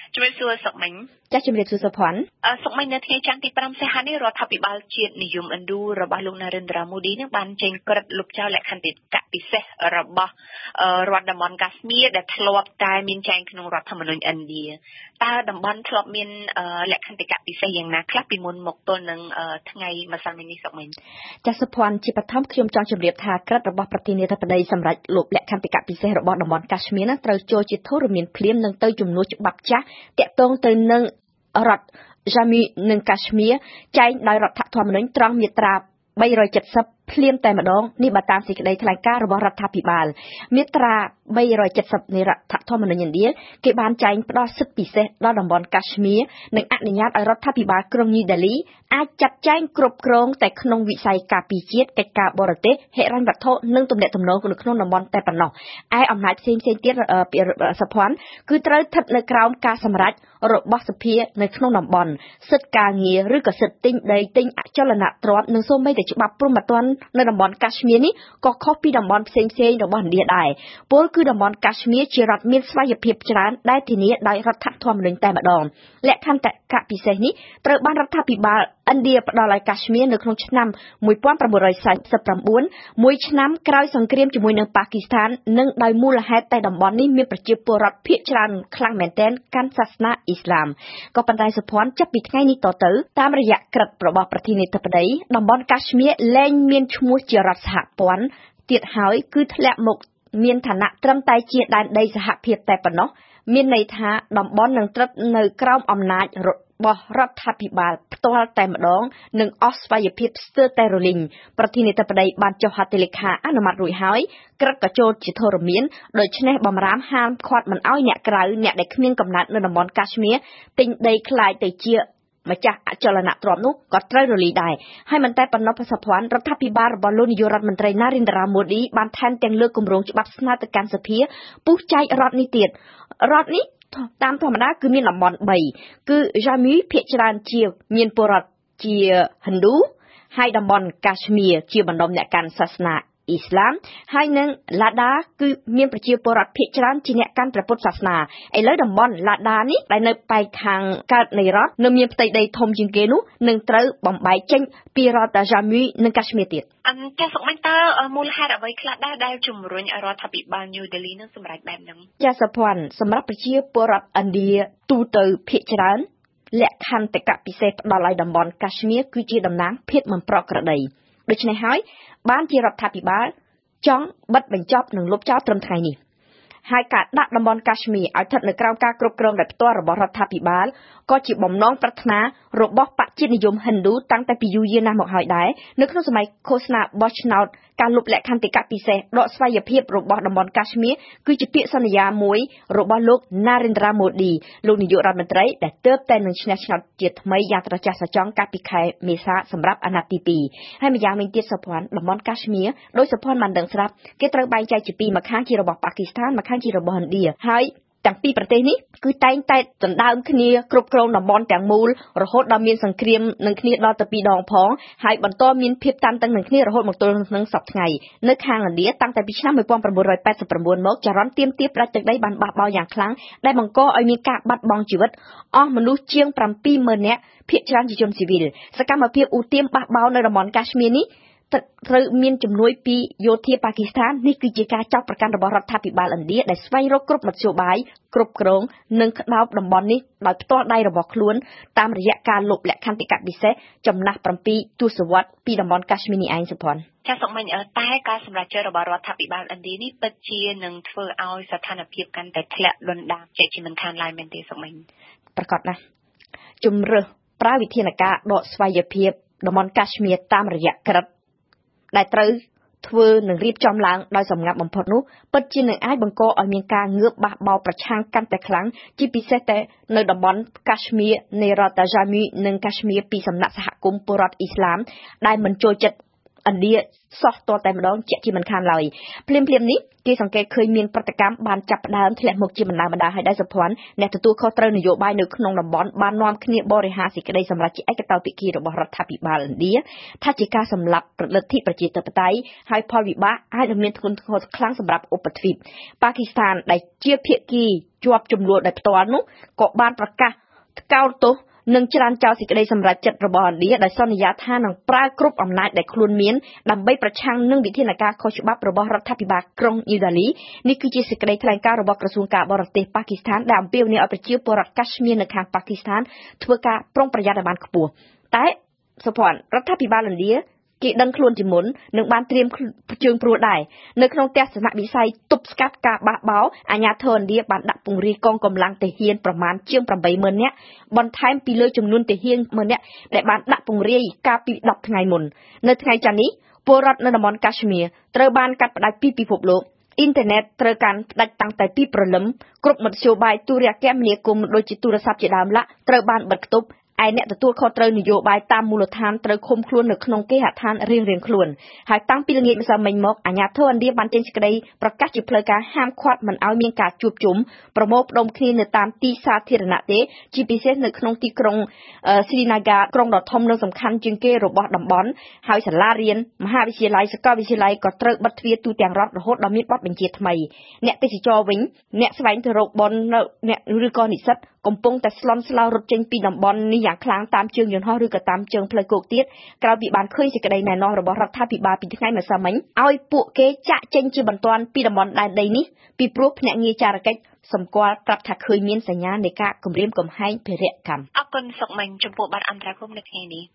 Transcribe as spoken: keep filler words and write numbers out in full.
ជំរាបសួរសុកមិញចាជំរាបសួរសុភ័ណ្ឌសុកមិញនៅថ្ងៃច័ន្ទទីfiveសីហានេះរដ្ឋាភិបាលជាតិនិយមឥណ្ឌូរបស់លោក Narendra Modi នឹងបានចេញក្រឹត្យលុបចោលលក្ខន្តិកៈពិសេសរបស់រដ្ឋតំបន់កាស្មៀរដែលធ្លាប់តែមានចែងក្នុងរដ្ឋធម្មនុញ្ញឥណ្ឌាតើតំបន់ធ្លាប់មានលក្ខន្តិកៈពិសេសយ៉ាងណាខ្លះពីមុនមកទល់នឹងថ្ងៃម្សិលមិញនេះសុកមិញចាសុភ័ណ្ឌជាបឋមខ្ញុំចង់ជម្រាបថាក្រឹត្យរបស់ប្រធានាធិបតីសម្រាប់លុបលក្ខន្តិកៈពិសេសរបស់តំបន់កាស្មៀរនឹងត្រូវចូលជាធរមានភ្លាមនឹងទៅជំនួសច្បាប់ចាស់តាក់ទងទៅនឹងរដ្ឋ Jammu និងកាស្មៀរចែងដោយរដ្ឋធម្មនុញ្ញត្រង់មាត្រាthree seventyភ្លាមតែម្ដងនេះបើតាមសេចក្តីថ្លែងការណ៍របស់រដ្ឋាភិបាលមាត្រាthree seventyនៃរដ្ឋធម្មនុញ្ញឥណ្ឌាគេបានចែងផ្ដល់សិទ្ធិពិសេសដល់តំបន់កាស្មៀរនិងអនុញ្ញាតឲ្យរដ្ឋាភិបាលក្រុងញូដេលីអាចចាត់ចែងគ្រប់គ្រងតែក្នុងវិស័យការពារជាតិកិច្ចការបរទេសហិរញ្ញវត្ថុនិងទំនាក់ទំនងនៅក្នុងតំបន់តែប៉ុណ្ណោះឯអំណាចផ្សេងៗទៀតសុភ័ណ្ឌគឺត្រូវស្ថិតនៅក្រោមការសម្រេចរបស់សភានៅក្នុងតំបន់សិទ្ធិការងារឬក៏សិទ្ធិទិញដីទិញអចលនទ្រព្យនិងសូម្បីតែច្បាប់ព្រហ្មទណ្ឌនៅតំបន់កាស្មៀរនេះក៏ខុសពីតំបន់ផ្សេងៗរបស់ឥណ្ឌាដែរពលគឺតំបន់កាស្មៀរជារដ្ឋមានស្វ័យភាពច្រើនដែលធានាដោយរដ្ឋធម្មនុញ្ញតែម្ដងលក្ខន្តិកៈពិសេសនេះត្រូវបានរដ្ឋាភិបាលឥណ្ឌាផ្ដល់ឲ្យកាស្មៀរនៅក្នុងឆ្នាំnineteen forty-nineមួយឆ្នាំក្រោយសង្គ្រាមជាមួយនឹងប៉ាគីស្ថាននិងដោយមូលហេតុតែតំបន់នេះមានប្រជាពលរដ្ឋភាគច្រើនខ្លាំងមែនទែនកាន់សាសនាអ៊ីស្លាមក៏ប៉ុន្តែសុភ័ណ្ឌចាប់ពីថ្ងៃនេះតទៅតាមរយៈក្រឹត្យរបស់ប្រធានាធិបតីតំបន់កាស្មៀរលែងមានឈ្មោះជារដ្ឋសហព័ន្ធទៀតហើយគឺធ្លាក់មកមានឋានៈត្រឹមតែជាដែនដីសហភាពតែប៉ុណ្ណោះមានន័យថាតំបន់នឹងស្ថិតនៅក្រោមអំណាចរបស់រដ្ឋាភិបាលផ្ទាល់តែម្ដងនិងអស់ស្វ័យភាពស្ទើរតែរលីងប្រធានាធិបតីបានចុះហត្ថលេខាអនុម័តរួចហើយក្រឹត្យក៏ចូលជាធរមានដូច្នេះបំរាមហាមឃាត់មិនឲ្យអ្នកក្រៅអ្នកដែលគ្មានកំណត់នៅតំបន់កាស្មៀរទិញដីខ្លាយទៅជាម្ចាស់អចលនទ្រព្យនោះក៏ត្រូវរលីដែរហើយមិនតែប៉ុណ្ណោះសុភ័ណ្ឌរដ្ឋាភិបាលរបស់លោកនាយករដ្ឋមន្ត្រី Narendra Modi បានថែមទាំងលើកគម្រោងច្បាប់ស្នើទៅកាន់សភាពុះចែករដ្ឋនេះទៀតរដ្ឋនេះតាមធម្មតាគឺមានតំបន់threeគឺ Jammu ភាគច្រើនជាមានពលរដ្ឋជាហិណ្ឌូហើយតំបន់កាស្មៀរជាបណ្ដុំអ្នកកាន់សាសនាអ៊ីស្លាមហើយនឹងឡាដាគឺមានប្រជាពលរដ្ឋភាគច្រើនជាអ្នកកាន់ព្រះពុទ្ធសាសនាឥឡូវតំបន់ឡាដានេះដែលនៅប៉ែកខាងកើតនៃរដ្ឋនៅមានផ្ទៃដីធំជាងគេនោះនឹងត្រូវបំបែកចេញពីរដ្ឋ Jammu និងកាស្មៀរទៀតអញ្ចឹងសុកមិញតើមូលហេតុអ្វីខ្លះដែរដែលជំរុញឲ្យរដ្ឋាភិបាលញូដេលីនឹងសម្រេចបែបហ្នឹងចាសុភ័ណ្ឌសម្រាប់ប្រជាពលរដ្ឋឥណ្ឌាទូទៅភាគច្រើនលក្ខន្តិកៈពិសេសផ្ដល់ឲ្យតំបន់កាស្មៀរគឺជាតំណាងភាពមិនប្រក្រតីដូច្នេះហើយបានជារដ្ឋាភិបាលចង់បិទបញ្ចប់និងលុបចោលត្រឹមថ្ងៃនេះហើយការដាក់តំបន់កាស្មៀរឲ្យស្ថិតនៅក្រោមការគ្រប់គ្រងដោយផ្ទាល់របស់រដ្ឋាភិបាលក៏ជាបំណងប្រាថ្នារបស់បច្ចេកនិយមហិណ្ឌូតាំងតែពីយូរយារណាស់មកហើយដែរនៅក្នុងសម័យឃោសនាបោះឆ្នោតការលុបលក្ខន្តិកៈពិសេសដកស្វ័យភាពរបស់តំបន់កាស្មៀរគឺជាពាក្យសន្យាមួយរបស់លោក Narendra Modi លោកនាយករដ្ឋមន្ត្រីដែលទើបតែនឹងឈ្នះឆ្នោតជាថ្មីយ៉ាងត្រចះត្រចង់កាលពីខែមេសាសម្រាប់អាណត្តិទីtwoហើយម្យ៉ាងវិញទៀតសុភ័ណ្ឌតំបន់កាស្មៀរដោយសុភ័ណ្ឌបានដឹងស្រាប់គេត្រូវបែងចែកជាពីរម្ខាងជារបស់ប៉ាគីស្ថានម្ខាងជារបស់ឥណ្ឌាហើយទាំងពីរប្រទេសនេះគឺតែងតែដណ្ដើមគ្នាគ្រប់គ្រងតំបន់ទាំងមូលរហូតដល់មានសង្គ្រាមនឹងគ្នាដល់ទៅពីរដងផងហើយបន្តមានភាពតានតឹងនឹងគ្នារហូតមកទល់នឹងសប្តាហ៍ថ្ងៃនៅខាងឥណ្ឌាតាំងតែពីឆ្នាំnineteen eighty-nineមកចរន្តទាមទារផ្ដាច់ទឹកដីបានបះបោរយ៉ាងខ្លាំងដែលបង្កឲ្យមានការបាត់បង់ជីវិតអស់មនុស្សជាងseven thousandនាក់ភាគច្រើនជាជនស៊ីវិលសកម្មភាពឧទាមបះបោរនៅតំបន់កាស្មៀរនេះត្រូវមានជំនួយពីយោធាប៉ាគីស្ថាននេះគឺជាការចោទប្រកាន់របស់រដ្ឋាភិបាលឥណ្ឌាដែលស្វែងរកគ្រប់មធ្យោបាយគ្រប់គ្រងនិងក្តោបតំបន់នេះដោយផ្ទាល់ដៃរបស់ខ្លួនតាមរយៈការលុបលក្ខន្តិកៈពិសេសចំណាស់sevenទសវត្សរ៍ពីតំបន់កាស្មៀរនេះឯងសុភ័ណ្ឌចាសសុកមិញតែការសម្រេចចិត្តរបស់រដ្ឋាភិបាលឥណ្ឌានេះពិតជានឹងធ្វើឲ្យស្ថានភាពកាន់តែធ្លាក់លន់ដាបជាជាមិនខានឡើយមែនទេសុកមិញប្រកាសណាស់ជំរឿសប្រើវិធានការដកស្វ័យភាពតំបន់កាស្មៀរតាមរយៈក្រឹត្យដែលត្រូវធ្វើនឹងរៀបចំឡើងដោយសម្ងាត់បំផុតនោះពិតជានឹងអាចបង្កឲ្យមានការងើបបះបោរប្រឆាំងកាន់តែខ្លាំងជាពិសេសតែនៅតំបន់កាស្មៀរនៃរដ្ឋ Jammu និងកាស្មៀរពីសំណាក់សហគមន៍ពលរដ្ឋអ៊ីស្លាមដែលមិនចូលចិត្តឥណ្ឌាសោះតតែម្ដងជាក់ជាមិនខានឡើយភ្លាមៗនេះគេសង្កេតឃើញមានប្រតិកម្មបានចាប់ផ្ដើមធ្លាក់មកជាបណ្ដាបណ្ដាហើយដែរសុភ័ណ្ឌអ្នកទទួលខុសត្រូវនយោបាយនៅក្នុងតំបន់បាននាំគ្នាបរិហារសេចក្តីសម្រេចជាឯកតោភាគីរបស់រដ្ឋាភិបាលឥណ្ឌាថាជាការសម្លាប់ប្រលិទ្ធិប្រជាធិបតេយ្យហើយផលវិបាកអាចនឹងមានធ្ងន់ធ្ងរខ្លាំងសម្រាប់ឧបទ្វីបប៉ាគីស្ថានដែលជាភាគីជាប់ចំនួនដោយផ្ទាល់នោះក៏បានប្រកាសកោតទោសនឹងច្រានចោលសេចក្តីសម្រេចចិត្តរបស់ឥណ្ឌាដោយសន្យាថានឹងប្រើគ្រប់អំណាចដែលខ្លួនមានដើម្បីប្រឆាំងនឹងវិធានការខុសច្បាប់របស់រដ្ឋាភិបាលក្រុងញូដេលីនេះគឺជាសេចក្តីថ្លែងការណ៍របស់ក្រសួងការបរទេសប៉ាគីស្ថានដែលអំពាវនាវឲ្យប្រជាពលរដ្ឋកាಶ್មៀរនៅខាងប៉ាគីស្ថានធ្វើការប្រុងប្រយ័ត្នឲ្យបានខ្ពស់តែសុភ័ណ្ឌរដ្ឋាភិបាលឥណ្ឌាគេដឹងខ្លួនជាមុននឹងបានត្រៀមជើងព្រួលដែរនៅក្នុងទស្សនវិស័យទប់ស្កាត់ការបះបោរអាជ្ញាធរឥណ្ឌាបានដាក់ពង្រាយកងកម្លាំងទាហានប្រមាណជាងeightម៉ឺននាក់បន្ថែមពីលើចំនួនទាហានមួយនាក់ដែលបានដាក់ពង្រាយកាលពីtenថ្ងៃមុននៅថ្ងៃច័ន្ទនេះពលរដ្ឋនៅតំបន់កាಶ್មៀរត្រូវបានកាត់ផ្តាច់ពីពិភពលោកអ៊ីនធឺណិតត្រូវការផ្ដាច់តាំងតែពីព្រលឹមគ្រប់មធ្យោបាយទូរគមនាគមន៍ដូចជាទូរស័ព្ទជាដើមឡាត្រូវបានបិទគប់ឯអ្នកទទួលខុសត្រូវនយោបាយតាមមូលដ្ឋានត្រូវឃុំខ្លួននៅក្នុងគេហដ្ឋានរៀងៗខ្លួនហើយតាំងពីល្ងាចម្សិលមិញមកអាជ្ញាធរឥណ្ឌាបានចេញសេចក្តីប្រកាសជាផ្លូវការហាមឃាត់មិនឲ្យមានការជួបជុំប្រមូលផ្ដុំគ្នានៅតាមទីសាធារណៈទេជាពិសេសនៅក្នុងទីក្រុងស្រីនហ្គាក្រុងដ៏ធំនិងសំខាន់ជាងគេរបស់តំបន់ហើយសាលារៀនមហាវិទ្យាល័យសាកលវិទ្យាល័យក៏ត្រូវបិទទ្វារទូទាំងរដ្ឋរហូតដល់មានបទបញ្ជាថ្មីអ្នកទេសចរវិញអ្នកស្វែងរកបុណ្យអ្នកឬក៏និស្សិតកំពុងតែស្លន់ស្លោរត់ចេញពីតំបន់នេះយ៉ាងខ្លាំងតាមជើងយន្តហោះឬក៏តាមជើងផ្លូវគោកទៀតក្រោយពីបានឃើញសេចក្តីណែនាំរបស់រដ្ឋាភិបាលពីថ្ងៃម្សិលមិញឲ្យពួកគេចាក់ចេញជាបន្ទាន់ពីតំបន់ដែនដីនេះពីព្រោះភ្នាក់ងារចារកិច្ចសម្គាល់ប្រាប់ថាឃើញមានសញ្ញានៃការគំរាមកំហែងភារកម្មអរគុណសុកមិញចំពោះបទអន្តរាគមន៍នៅថ្ងៃនេះ